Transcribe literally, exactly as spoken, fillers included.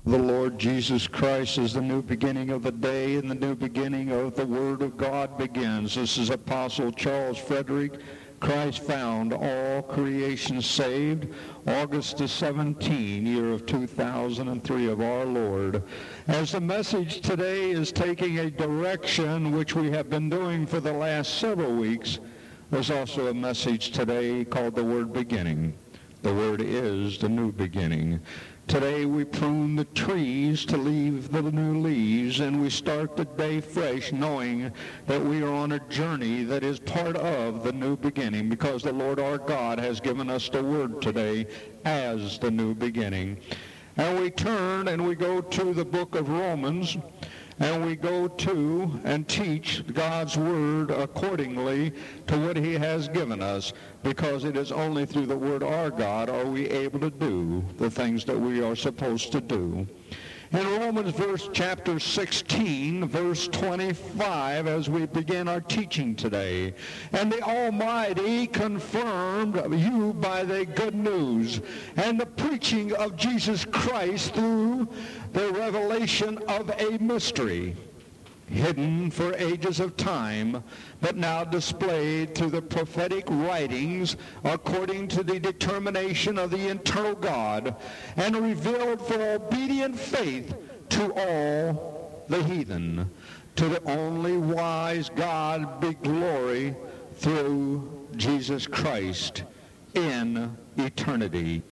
the Lord Jesus Christ as the new beginning of the day and the new beginning of the Word of God begins. This is Apostle Charles Frederick. Christ found, all creation saved, August the seventeenth, year of two thousand three of our Lord. As the message today is taking a direction which we have been doing for the last several weeks, there's also a message today called the word beginning. The word is the new beginning. Today we prune the trees to leave the new leaves, and we start the day fresh knowing that we are on a journey that is part of the new beginning, because the Lord our God has given us the word today as the new beginning. And we turn and we go to the book of Romans, and we go to and teach God's word accordingly to what he has given us, because it is only through the word our God are we able to do the things that we are supposed to do. In Romans verse chapter sixteen, verse twenty-five, as we begin our teaching today, and the Almighty confirmed you by the good news and the preaching of Jesus Christ through the revelation of a mystery, hidden for ages of time, but now displayed through the prophetic writings according to the determination of the eternal God, and revealed for obedient faith to all the heathen. To the only wise God be glory through Jesus Christ in eternity.